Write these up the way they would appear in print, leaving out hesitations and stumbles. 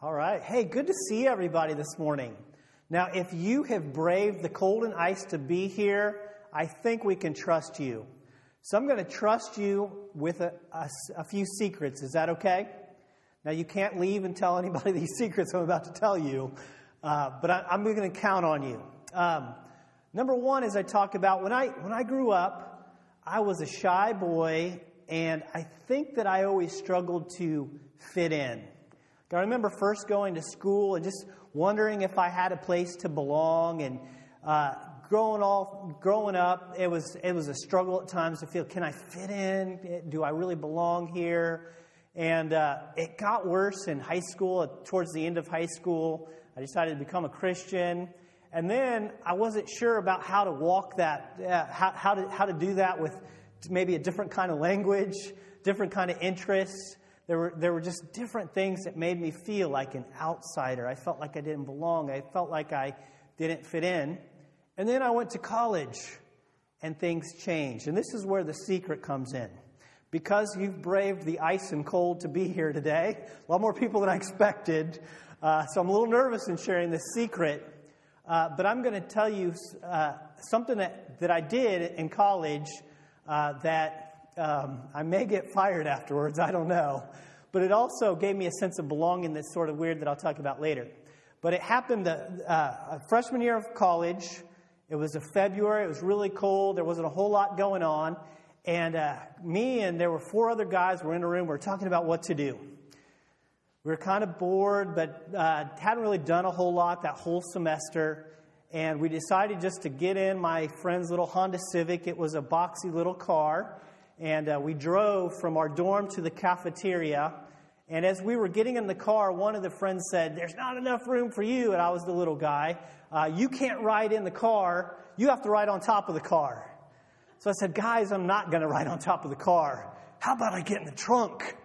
All right. Hey, good to see everybody this morning. Now, if you have braved the cold and ice to be here, I think we can trust you. So I'm going to trust you with a few secrets. Is that okay? Now, you can't leave and tell anybody these secrets I'm about to tell you, but I'm going to count on you. Number one, as I talk about, when I grew up, I was a shy boy, and I think that I always struggled to fit in. I remember first going to school and just wondering if I had a place to belong. And growing up, it was a struggle at times to feel, can I fit in? Do I really belong here? And it got worse in high school. Towards the end of high school, I decided to become a Christian. And then I wasn't sure about how to walk that, how to do that with maybe a different kind of language, different kind of interests. There were just different things that made me feel like an outsider. I felt like I didn't belong. I felt like I didn't fit in. And then I went to college, and things changed. And this is where the secret comes in. Because you've braved the ice and cold to be here today, a lot more people than I expected, so I'm a little nervous in sharing this secret. But I'm going to tell you something that I did in college that I may get fired afterwards, I don't know. But it also gave me a sense of belonging that's sort of weird that I'll talk about later. But it happened freshman year of college. It was February. It was really cold. There wasn't a whole lot going on. And me and there were 4 other guys were in a room. We were talking about what to do. We were kind of bored, but hadn't really done a whole lot that whole semester. And we decided just to get in my friend's little Honda Civic. It was a boxy little car. And we drove from our dorm to the cafeteria. And as we were getting in the car, one of the friends said, "There's not enough room for you." And I was the little guy. "You can't ride in the car. You have to ride on top of the car." So I said, "Guys, I'm not going to ride on top of the car. How about I get in the trunk?"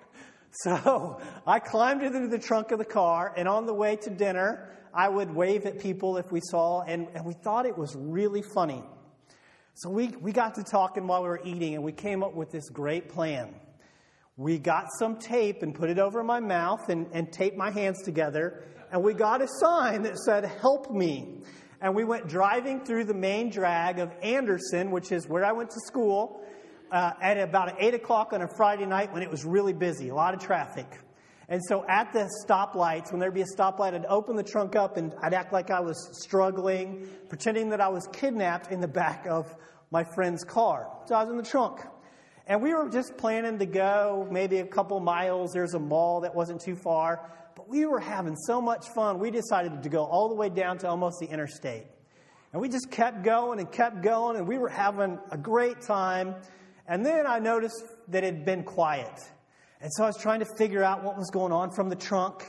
So I climbed into the trunk of the car. And on the way to dinner, I would wave at people if we saw. And we thought it was really funny. So we got to talking while we were eating, and we came up with this great plan. We got some tape and put it over my mouth and taped my hands together, and we got a sign that said, "Help me." And we went driving through the main drag of Anderson, which is where I went to school, at about 8 o'clock on a Friday night when it was really busy, a lot of traffic. And so at the stoplights, when there'd be a stoplight, I'd open the trunk up and I'd act like I was struggling, pretending that I was kidnapped in the back of my friend's car. So I was in the trunk. And we were just planning to go maybe a couple miles. There's a mall that wasn't too far. But we were having so much fun, we decided to go all the way down to almost the interstate. And we just kept going, and we were having a great time. And then I noticed that it had been quiet. And so I was trying to figure out what was going on from the trunk.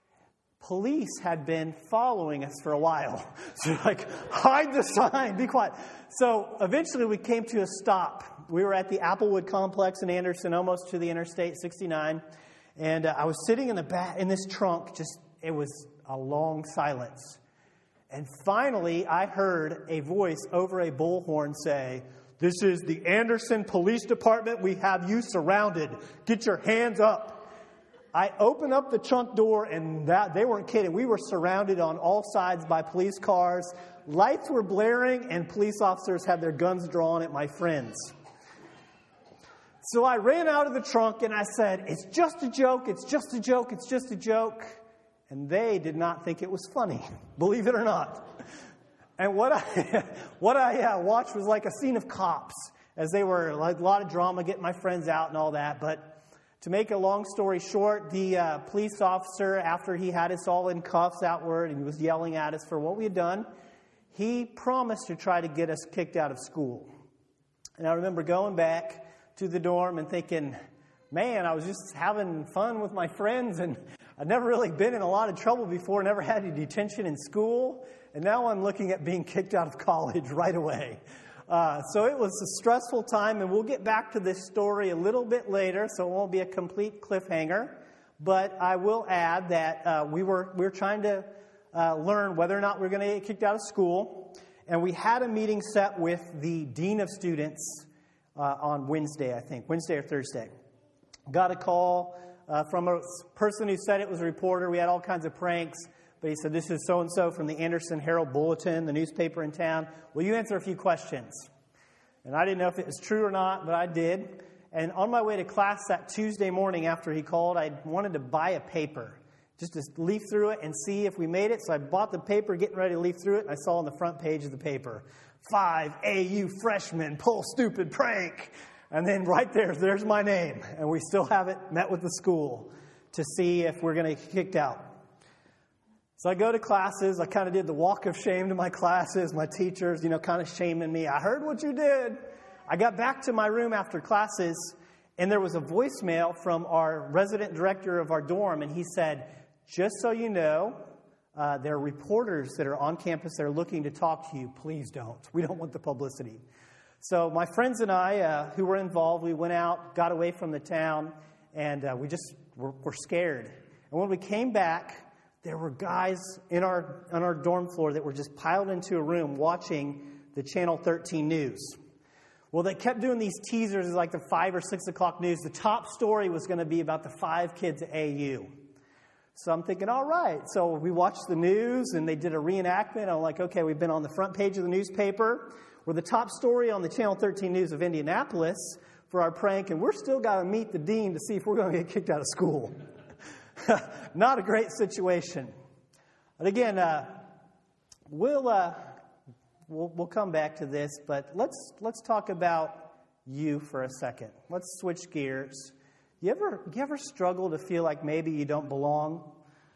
Police had been following us for a while. So like, hide the sign, be quiet. So eventually we came to a stop. We were at the Applewood complex in Anderson, almost to the Interstate 69. And I was sitting in the back in this trunk. It was a long silence. And finally I heard a voice over a bullhorn say, "This is the Anderson Police Department. We have you surrounded. Get your hands up." I opened up the trunk door, and they weren't kidding. We were surrounded on all sides by police cars. Lights were blaring, and police officers had their guns drawn at my friends. So I ran out of the trunk, and I said, "It's just a joke. It's just a joke. It's just a joke." And they did not think it was funny, believe it or not. And what I watched was like a scene of cops as they were like a lot of drama, getting my friends out and all that. But to make a long story short, the police officer, after he had us all in cuffs outward and he was yelling at us for what we had done, he promised to try to get us kicked out of school. And I remember going back to the dorm and thinking, man, I was just having fun with my friends, and I'd never really been in a lot of trouble before, never had any detention in school. And now I'm looking at being kicked out of college right away. So it was a stressful time, and we'll get back to this story a little bit later, so it won't be a complete cliffhanger. But I will add that we were trying to learn whether or not we were going to get kicked out of school. And we had a meeting set with the dean of students on Wednesday, I think, Wednesday or Thursday. Got a call from a person who said it was a reporter. We had all kinds of pranks. But he said, this is so-and-so from the Anderson Herald Bulletin, the newspaper in town. Will you answer a few questions? And I didn't know if it was true or not, but I did. And on my way to class that Tuesday morning after he called, I wanted to buy a paper just to leaf through it and see if we made it. So I bought the paper, getting ready to leaf through it, and I saw on the front page of the paper, 5 AU freshmen pull stupid prank. And then right there's my name. And we still haven't met with the school to see if we're going to get kicked out. So I go to classes. I kind of did the walk of shame to my classes, my teachers, kind of shaming me. I heard what you did. I got back to my room after classes, and there was a voicemail from our resident director of our dorm, and he said, just so you know, there are reporters that are on campus that are looking to talk to you. Please don't. We don't want the publicity. So my friends and I, who were involved, we went out, got away from the town, and we just were scared. And when we came back, there were guys on our dorm floor that were just piled into a room watching the Channel 13 news. Well, they kept doing these teasers like the 5 or 6 o'clock news. The top story was going to be about the 5 kids at AU. So I'm thinking, all right. So we watched the news, and they did a reenactment. I'm like, okay, we've been on the front page of the newspaper. We're the top story on the Channel 13 News of Indianapolis for our prank, and we're still got to meet the dean to see if we're going to get kicked out of school. Not a great situation. But again, we'll come back to this, but let's talk about you for a second. Let's switch gears. You ever struggle to feel like maybe you don't belong?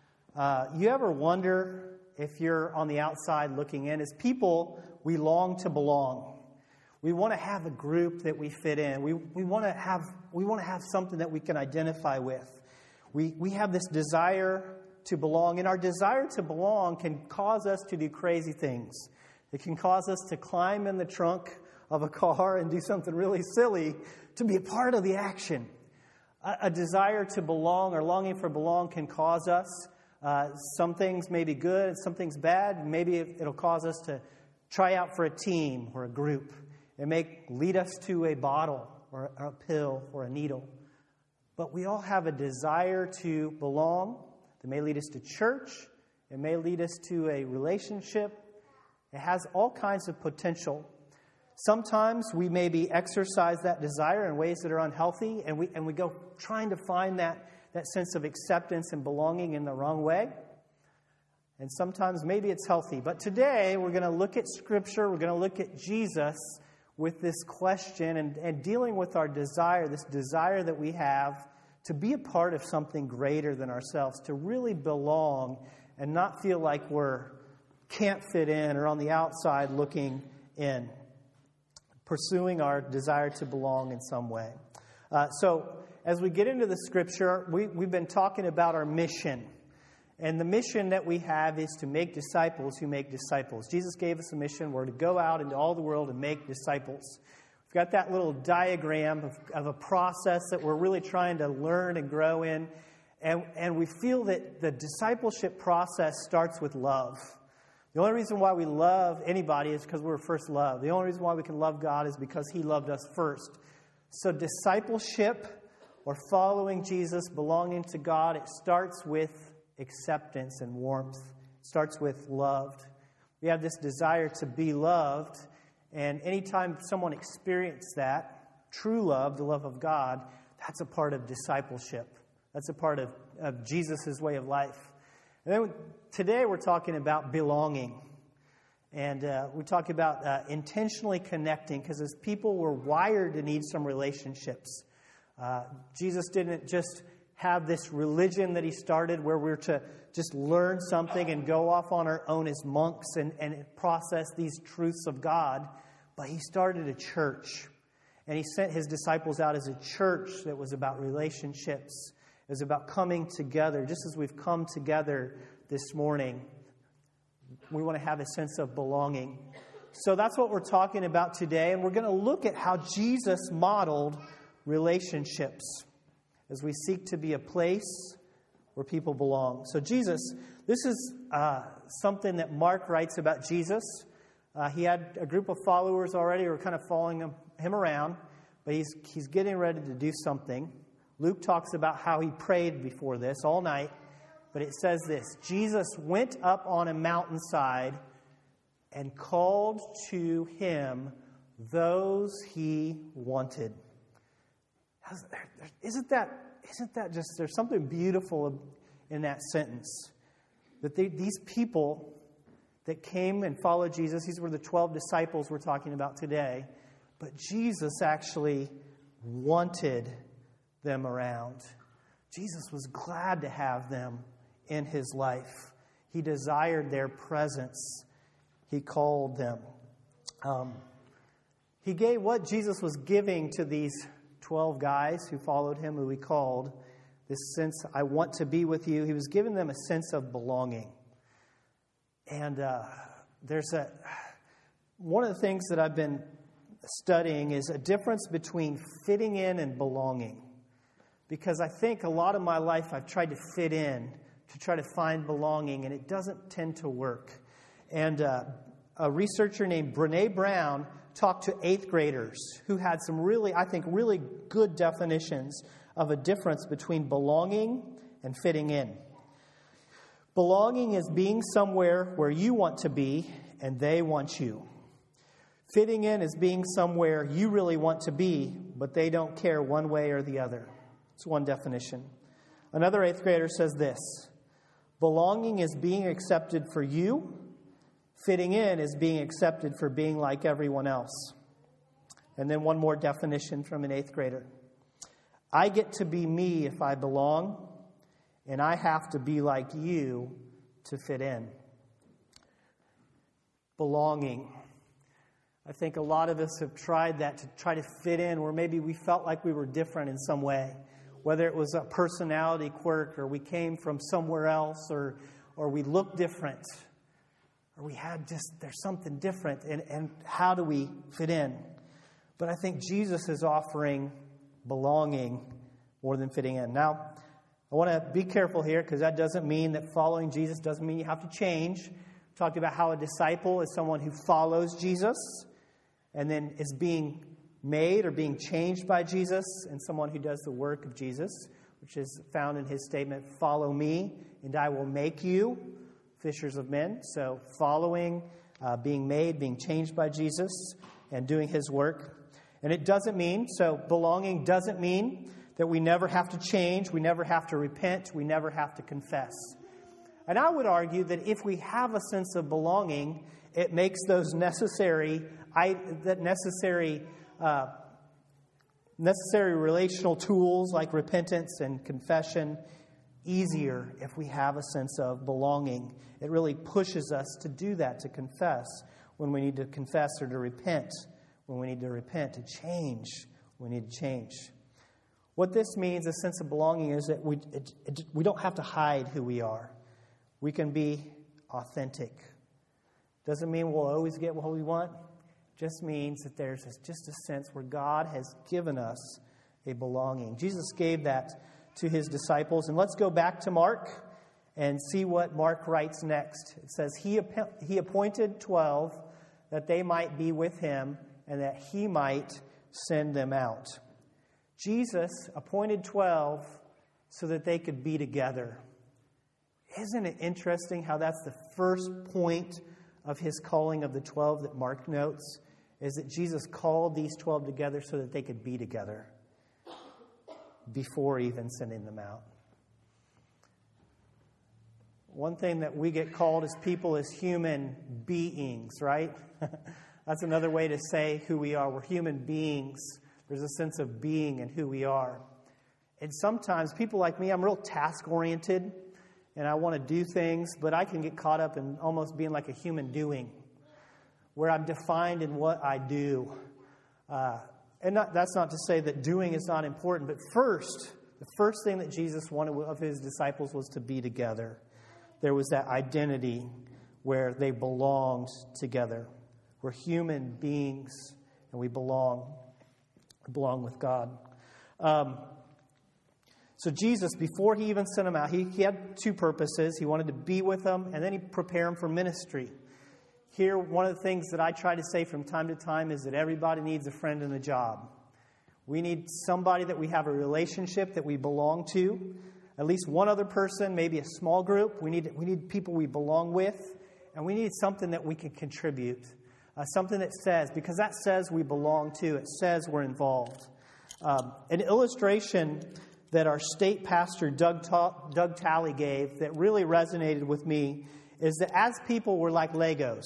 You ever wonder if you're on the outside looking in? As people, we long to belong. We want to have a group that we fit in. We want to have something that we can identify with. We have this desire to belong, and our desire to belong can cause us to do crazy things. It can cause us to climb in the trunk of a car and do something really silly to be a part of the action. A desire to belong or longing for belong can cause us. Some things may be good, some things bad. Maybe it'll cause us to try out for a team or a group. It may lead us to a bottle or a pill or a needle. But we all have a desire to belong. It may lead us to church. It may lead us to a relationship. It has all kinds of potential. Sometimes we maybe exercise that desire in ways that are unhealthy, and we go trying to find that sense of acceptance and belonging in the wrong way. And sometimes maybe it's healthy. But today we're going to look at Scripture. We're going to look at Jesus with this question and dealing with our desire, this desire that we have to be a part of something greater than ourselves, to really belong and not feel like can't fit in or on the outside looking in, pursuing our desire to belong in some way. So as we get into the Scripture, we've been talking about our mission. And the mission that we have is to make disciples who make disciples. Jesus gave us a mission. We're to go out into all the world and make disciples. We've got that little diagram of a process that we're really trying to learn and grow in. And we feel that the discipleship process starts with love. The only reason why we love anybody is because we were first loved. The only reason why we can love God is because He loved us first. So discipleship or following Jesus, belonging to God, it starts with acceptance and warmth. It starts with loved. We have this desire to be loved, and anytime someone experiences that, true love, the love of God, that's a part of discipleship. That's a part of Jesus' way of life. And then today we're talking about belonging. And we talk about intentionally connecting, because as people, we're wired to need some relationships. Jesus didn't just have this religion that He started where we're to just learn something and go off on our own as monks and process these truths of God. But He started a church. And He sent His disciples out as a church that was about relationships. It was about coming together. Just as we've come together this morning, we want to have a sense of belonging. So that's what we're talking about today. And we're going to look at how Jesus modeled relationships as we seek to be a place where people belong. So Jesus, this is something that Mark writes about Jesus. He had a group of followers already who were kind of following him around, but he's getting ready to do something. Luke talks about how he prayed before this all night, but it says this: Jesus went up on a mountainside and called to him those he wanted. Isn't that just, there's something beautiful in that sentence? That these people that came and followed Jesus, these were the 12 disciples we're talking about today, but Jesus actually wanted them around. Jesus was glad to have them in his life. He desired their presence. He called them. He gave what Jesus was giving to these 12 guys who followed him, who he called, this sense, I want to be with you. He was giving them a sense of belonging. And one of the things that I've been studying is a difference between fitting in and belonging. Because I think a lot of my life I've tried to fit in, to try to find belonging, and it doesn't tend to work. And a researcher named Brené Brown talked to 8th graders who had some really good definitions of a difference between belonging and fitting in. Belonging is being somewhere where you want to be and they want you. Fitting in is being somewhere you really want to be, but they don't care one way or the other. It's one definition. Another 8th grader says this: belonging is being accepted for you. Fitting in is being accepted for being like everyone else. And then one more definition from an 8th grader. I get to be me if I belong, and I have to be like you to fit in. Belonging. I think a lot of us have tried that, to try to fit in, where maybe we felt like we were different in some way. Whether it was a personality quirk, or we came from somewhere else, or we looked different, or we had there's something different, and how do we fit in? But I think Jesus is offering belonging more than fitting in. Now, I want to be careful here, because that doesn't mean that following Jesus doesn't mean you have to change. We talked about how a disciple is someone who follows Jesus and then is being made or being changed by Jesus, and someone who does the work of Jesus, which is found in his statement, follow me and I will make you fishers of men. So following, being made, being changed by Jesus, and doing his work. And it doesn't mean, so belonging doesn't mean that we never have to change, we never have to repent, we never have to confess. And I would argue that if we have a sense of belonging, it makes those necessary relational tools like repentance and confession easier if we have a sense of belonging. It really pushes us to do that, to confess when we need to confess, or to repent when we need to repent, to change when we need to change. What this means, a sense of belonging, is that we don't have to hide who we are. We can be authentic. Doesn't mean we'll always get what we want. Just means that there's just a sense where God has given us a belonging. Jesus gave that to his disciples. And let's go back to Mark and see what Mark writes next. It says, he appointed 12 that they might be with him and that he might send them out. Jesus appointed 12 so that they could be together. Isn't it interesting how that's the first point of his calling of the 12 that Mark notes, is that Jesus called these 12 together so that they could be together before even sending them out. One thing that we get called as people is human beings, right? That's another way to say who we are. We're human beings. There's a sense of being and who we are. And sometimes people like me, I'm real task-oriented, and I want to do things, but I can get caught up in almost being like a human doing, where I'm defined in what I do. That's not to say that doing is not important, but the first thing that Jesus wanted of his disciples was to be together. There was that identity where they belonged together. We're human beings, and we belong with God. So Jesus, before he even sent them out, he had two purposes. He wanted to be with them, and then he prepared them for ministry. Here, one of the things that I try to say from time to time is that everybody needs a friend in the job. We need somebody that we have a relationship that we belong to. At least one other person, maybe a small group. We need people we belong with. And we need something that we can contribute. Something that says, because that says we belong to. It says we're involved. An illustration that our state pastor, Doug Talley, gave that really resonated with me is that as people, we're like Legos.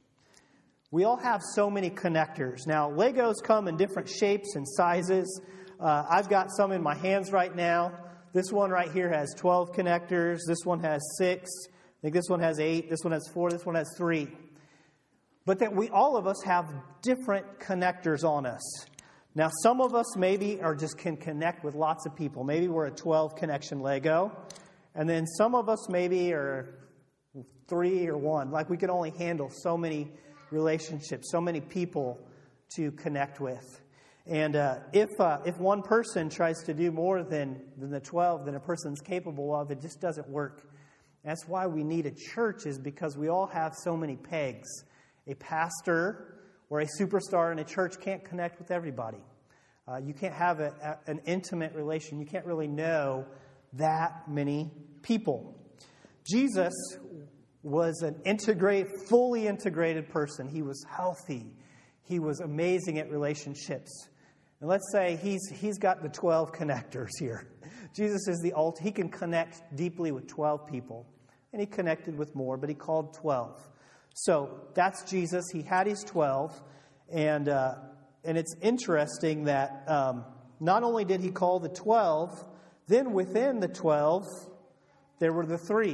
We all have so many connectors. Now, Legos come in different shapes and sizes. I've got some in my hands right now. This one right here has 12 connectors. This one has 6. I think this one has 8. This one has 4. This one has 3. But that all of us have different connectors on us. Now, some of us maybe can connect with lots of people. Maybe we're a 12 connection Lego. And then some of us maybe are 3 or 1. Like we can only handle so many relationships, so many people to connect with. And if one person tries to do more than the 12 than a person's capable of, it just doesn't work. That's why we need a church, is because we all have so many pegs. A pastor or a superstar in a church can't connect with everybody. You can't have an intimate relation. You can't really know that many people. Jesus was an fully integrated person. He was healthy. He was amazing at relationships. And let's say he's got the 12 connectors here. Jesus is the ultimate. He can connect deeply with 12 people. And he connected with more, but he called 12. So that's Jesus. He had his 12. And it's interesting that not only did he call the 12, then within the 12, there were the 3.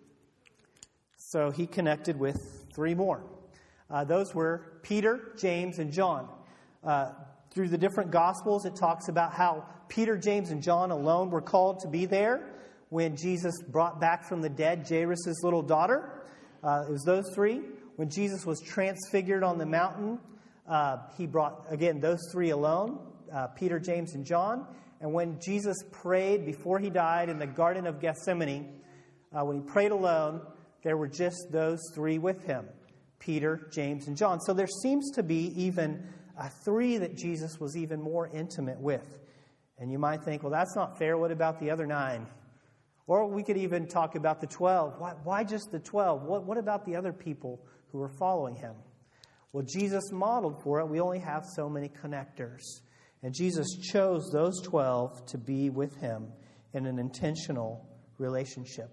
So he connected with 3 more. Those were Peter, James, and John. Through the different Gospels, it talks about how Peter, James, and John alone were called to be there when Jesus brought back from the dead Jairus' little daughter. It was those 3. When Jesus was transfigured on the mountain, he brought, again, those 3 alone, Peter, James, and John. And when Jesus prayed before he died in the Garden of Gethsemane, when he prayed alone, there were just those 3 with him, Peter, James, and John. So there seems to be even 3 that Jesus was even more intimate with. And you might think, well, that's not fair. What about the other 9? Or we could even talk about the 12. Why just the 12? What about the other people who were following him? Well, Jesus modeled for it. We only have so many connectors. And Jesus chose those 12 to be with him in an intentional relationship.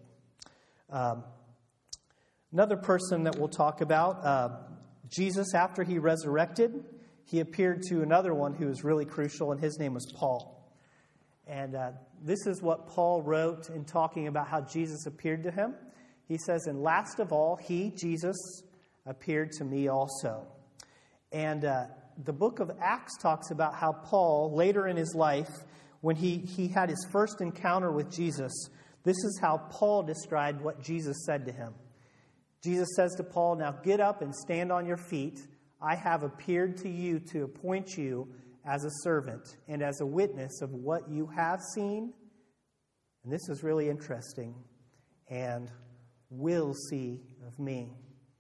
Another person that we'll talk about, Jesus, after he resurrected, he appeared to another one who was really crucial, and his name was Paul. And this is what Paul wrote in talking about how Jesus appeared to him. He says, "And last of all, he, Jesus, appeared to me also." And the book of Acts talks about how Paul, later in his life, when he had his first encounter with Jesus, this is how Paul described what Jesus said to him. Jesus says to Paul, "Now get up and stand on your feet. I have appeared to you to appoint you as a servant and as a witness of what you have seen." And this is really interesting. "And will see of me."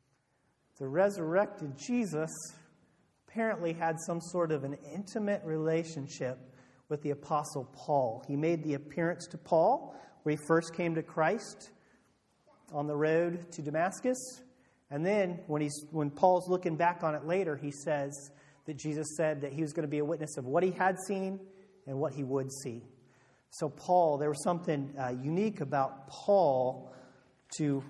The resurrected Jesus apparently had some sort of an intimate relationship with the Apostle Paul. He made the appearance to Paul where he first came to Christ on the road to Damascus. And then when Paul's looking back on it later, he says that Jesus said that he was going to be a witness of what he had seen and what he would see. So Paul, there was something unique about Paul to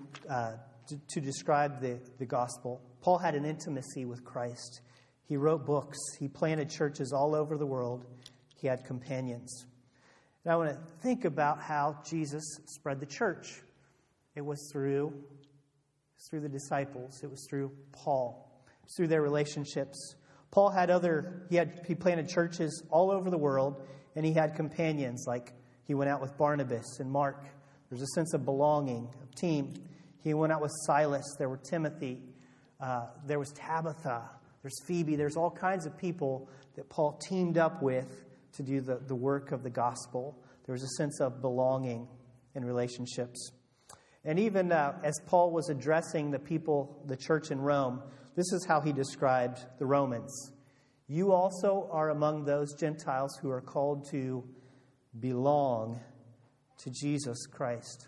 describe the gospel. Paul had an intimacy with Christ. He wrote books. He planted churches all over the world. He had companions. And I want to think about how Jesus spread the church. It was through the disciples. It was through Paul. It was through their relationships. Paul he planted churches all over the world, and he had companions, like he went out with Barnabas and Mark. There's a sense of belonging, of team. He went out with Silas. There were Timothy. There was Tabitha. There's Phoebe. There's all kinds of people that Paul teamed up with to do the work of the gospel. There was a sense of belonging in relationships. And even as Paul was addressing the church in Rome, this is how he described the Romans. you also are among those Gentiles who are called to belong to Jesus Christ.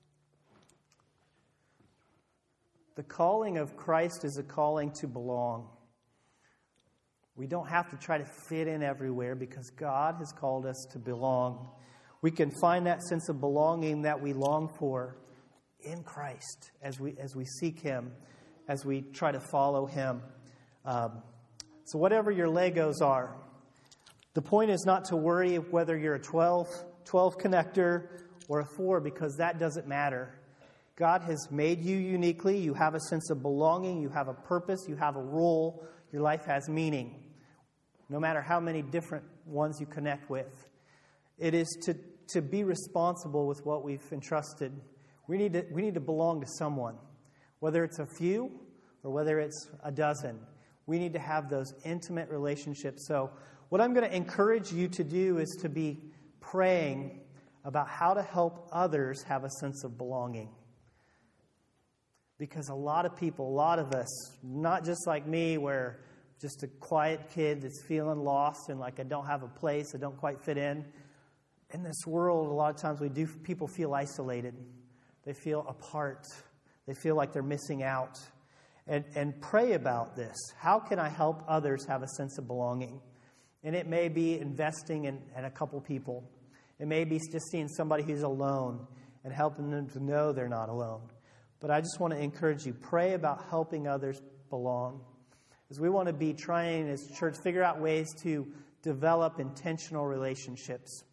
The calling of Christ is a calling to belong. We don't have to try to fit in everywhere because God has called us to belong. We can find that sense of belonging that we long for in Christ as we seek Him, as we try to follow Him. So whatever your Legos are, the point is not to worry whether you're a 12 connector or a 4, because that doesn't matter. God has made you uniquely. You have a sense of belonging. You have a purpose. You have a role. Your life has meaning, no matter how many different ones you connect with. It is to be responsible with what we've entrusted. We need to belong to someone, whether it's a few or whether it's a dozen. We need to have those intimate relationships. So what I'm going to encourage you to do is to be praying about how to help others have a sense of belonging. Because a lot of people, a lot of us, not just like me, where just a quiet kid that's feeling lost and like I don't have a place, I don't quite fit in. In this world, a lot of times people feel isolated. They feel apart. They feel like they're missing out. And pray about this. How can I help others have a sense of belonging? And it may be investing in a couple people. It may be just seeing somebody who's alone and helping them to know they're not alone. But I just want to encourage you, pray about helping others belong. As we want to be trying as a church, figure out ways to develop intentional relationships.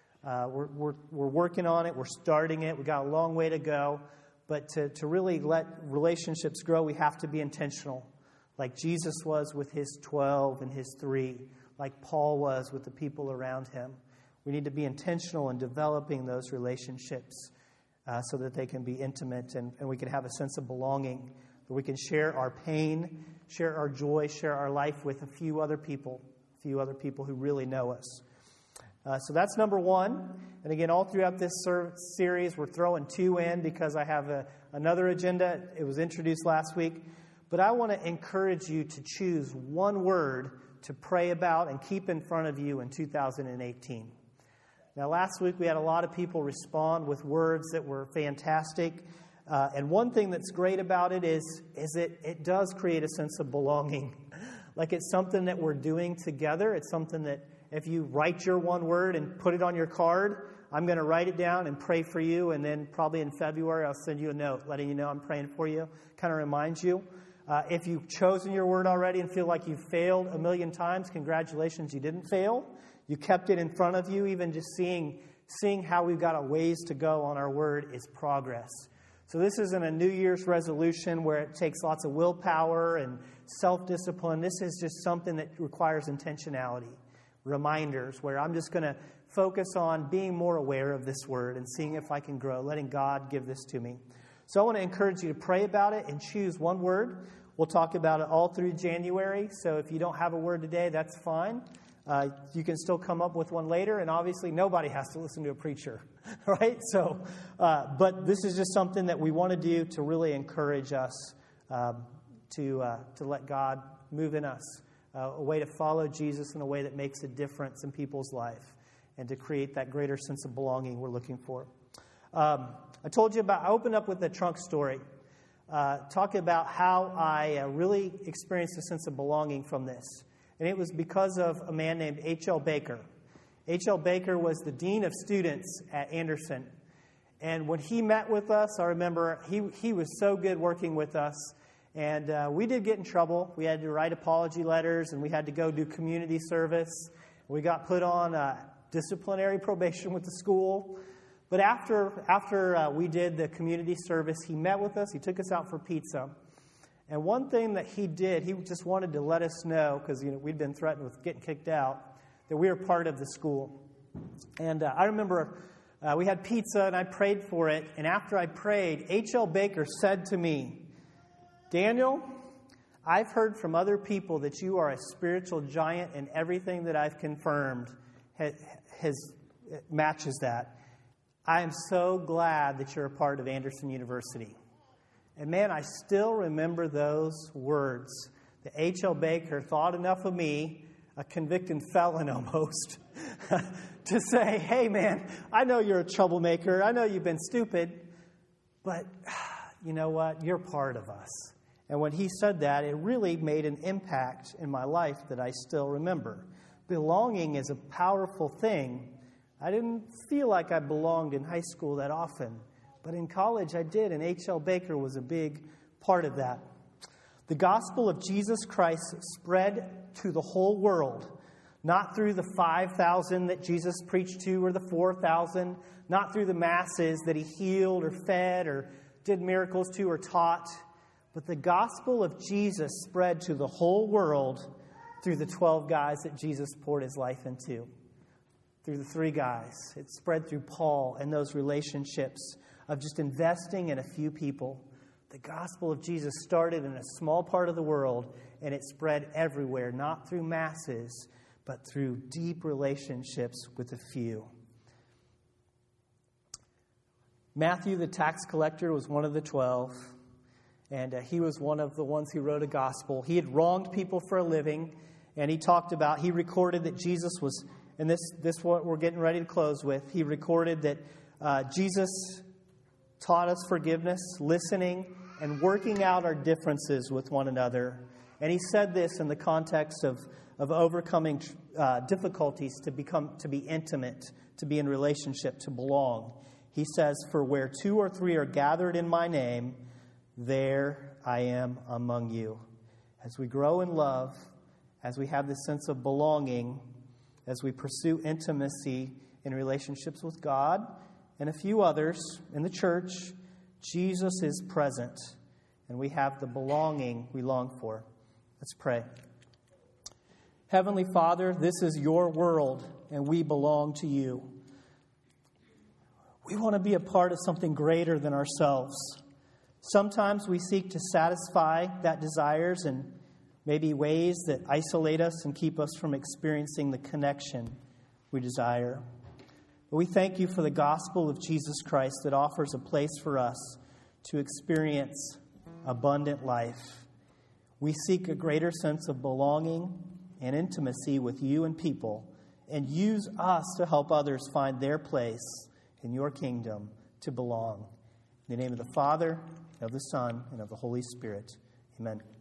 We're working on it. We're starting it. We've got a long way to go. But to really let relationships grow, we have to be intentional. Like Jesus was with his 12 and his 3. Like Paul was with the people around him. We need to be intentional in developing those relationships so that they can be intimate and we can have a sense of belonging. That we can share our pain, share our joy, share our life with a few other people who really know us. So that's number 1. And again, all throughout this series, we're throwing 2 in because I have another agenda. It was introduced last week. But I want to encourage you to choose one word to pray about and keep in front of you in 2018. Now, last week we had a lot of people respond with words that were fantastic. And one thing that's great about it is it does create a sense of belonging. Like it's something that we're doing together. It's something that if you write your one word and put it on your card, I'm going to write it down and pray for you. And then probably in February, I'll send you a note letting you know I'm praying for you. Kind of reminds you. If you've chosen your word already and feel like you've failed a million times, congratulations, you didn't fail. You kept it in front of you. Even just seeing how we've got a ways to go on our word is progress. So this isn't a New Year's resolution where it takes lots of willpower and self-discipline. This is just something that requires intentionality. Reminders where I'm just going to focus on being more aware of this word and seeing if I can grow, letting God give this to me. So I want to encourage you to pray about it and choose one word. We'll talk about it all through January. So if you don't have a word today, that's fine. You can still come up with one later. And obviously nobody has to listen to a preacher, right? So, but this is just something that we want to do to really encourage us to let God move in us. A way to follow Jesus in a way that makes a difference in people's life and to create that greater sense of belonging we're looking for. I told you I opened up with a trunk story, talking about how I really experienced a sense of belonging from this. And it was because of a man named H.L. Baker. H.L. Baker was the dean of students at Anderson. And when he met with us, I remember he was so good working with us. And we did get in trouble. We had to write apology letters, and we had to go do community service. We got put on disciplinary probation with the school. But after we did the community service, he met with us. He took us out for pizza. And one thing that he did, he just wanted to let us know, because we'd been threatened with getting kicked out, that we were part of the school. And I remember we had pizza, and I prayed for it. And after I prayed, H.L. Baker said to me, "Daniel, I've heard from other people that you are a spiritual giant, and everything that I've confirmed matches that. I am so glad that you're a part of Anderson University." And man, I still remember those words. That H.L. Baker thought enough of me a convicted felon almost, to say, hey man, I know you're a troublemaker. I know you've been stupid, but you know what? You're part of us. And when he said that, it really made an impact in my life that I still remember. Belonging is a powerful thing. I didn't feel like I belonged in high school that often, but in college I did, and H.L. Baker was a big part of that. The gospel of Jesus Christ spread to the whole world, not through the 5,000 that Jesus preached to or the 4,000, not through the masses that he healed or fed or did miracles to or taught, but the gospel of Jesus spread to the whole world through the 12 guys that Jesus poured his life into. Through the 3 guys. It spread through Paul and those relationships of just investing in a few people. The gospel of Jesus started in a small part of the world, and it spread everywhere, not through masses, but through deep relationships with a few. Matthew, the tax collector, was one of the 12, and he was one of the ones who wrote a gospel. He had wronged people for a living, and he recorded that Jesus was, and this what we're getting ready to close with, he recorded that Jesus taught us forgiveness, listening, and working out our differences with one another. And he said this in the context of overcoming difficulties to be intimate, to be in relationship, to belong. He says, "For where 2 or 3 are gathered in my name, there I am among you." As we grow in love, as we have this sense of belonging, as we pursue intimacy in relationships with God and a few others in the church, Jesus is present, and we have the belonging we long for. Let's pray. Heavenly Father, this is your world, and we belong to you. We want to be a part of something greater than ourselves. Sometimes we seek to satisfy that desires in maybe ways that isolate us and keep us from experiencing the connection we desire. But we thank you for the gospel of Jesus Christ that offers a place for us to experience abundant life. We seek a greater sense of belonging and intimacy with you and people, and use us to help others find their place in your kingdom to belong. In the name of the Father, of the Son, and of the Holy Spirit. Amen.